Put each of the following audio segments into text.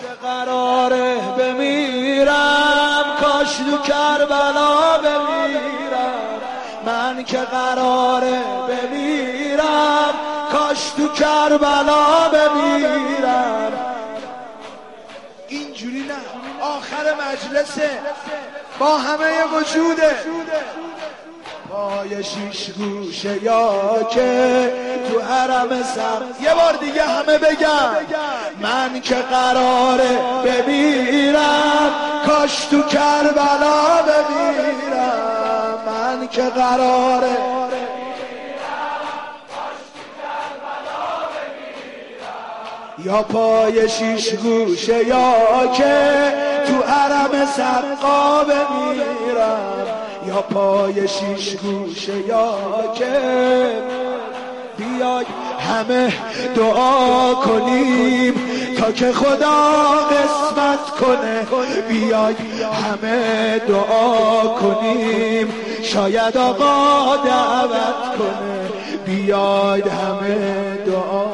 که قراره بمیرم کاش تو کربلا بمیرم، من که قراره بمیرم کاش تو کربلا بمیرم. اینجوری نه، آخر مجلسه با همه وجوده، پای شیش گوشه یا که تو حرم سر. یه بار دیگه همه بگم من که قراره بمیرم کاش تو کربلا بمیرم، من که قراره یا پای شیش گوشه یا که تو حرم سرقا بمیرم، یا پای شیش گوشه یا که بیای همه دعا کنیم تا که خدا قسمت کنه، بیای همه دعا کنیم شاید آقا دعوت کنه، بیاید همه دعا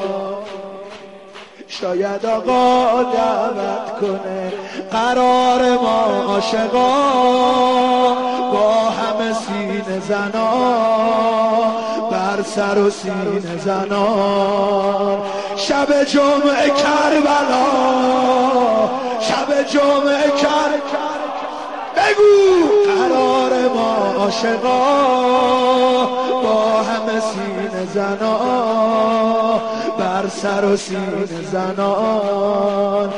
شاید آقا دعوت کنه. قرار ما عاشقا با همه سینه زنان بر سر و سینه زنان شب جمعه کربلا، شب جمعه بگو قرار ما عاشقا با همه سینه زنان بر سر و سینه زنان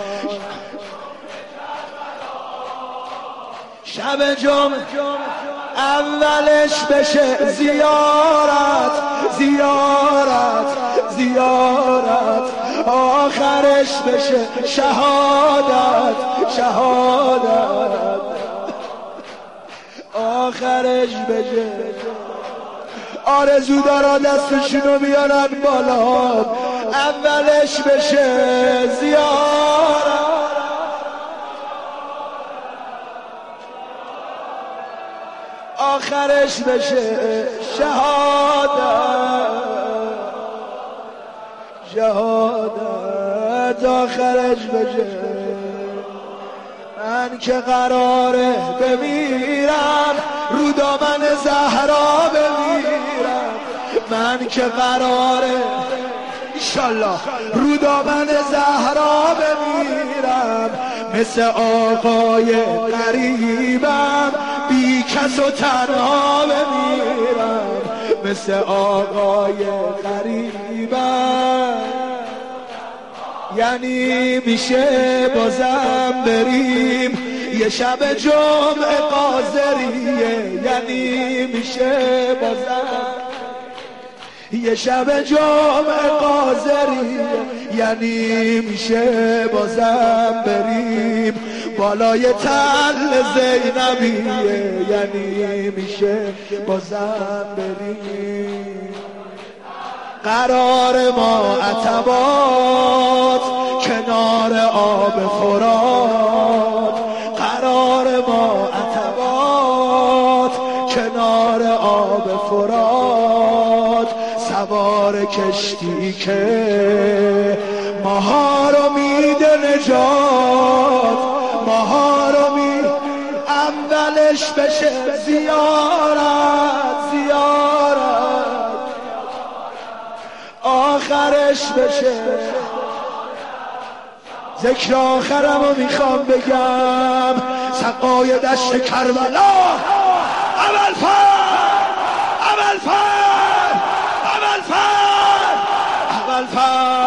شب جمعه اولش بشه زیارت زیارت زیارت، آخرش بشه شهادت شهادت، آخرش بشه. آرزو دارا دستشونو بیارن بالا، اولش بشه زیارت آخرش بشه شهادت شهادت، آخرش بشه. من که قراره بمیرم رو دامن زهرا بمیرم، من که قراره انشالله رو دامن زهرا بمیرم، مثل آقای غریبم بی کس و تنها بمیرم، مثل آقای غریبم. یعنی میشه بازم بریم یه شب جمعه قاضریه، یعنی میشه بازم یه شب جمعه قاضریه، یعنی میشه بازم بریم بالای تل زینبیه، یعنی میشه بازم بریم. قرار ما عتبات کنار آب فرات، قرار ما عتبات کنار آب فرات، سوار کشتی که ماها رو میده نجات، ماها رو میده. اولش بشه زیارت زیارت، آخرش بشه ذکر آخرمو میخوام بگم. سقای دشت کربلا اول فر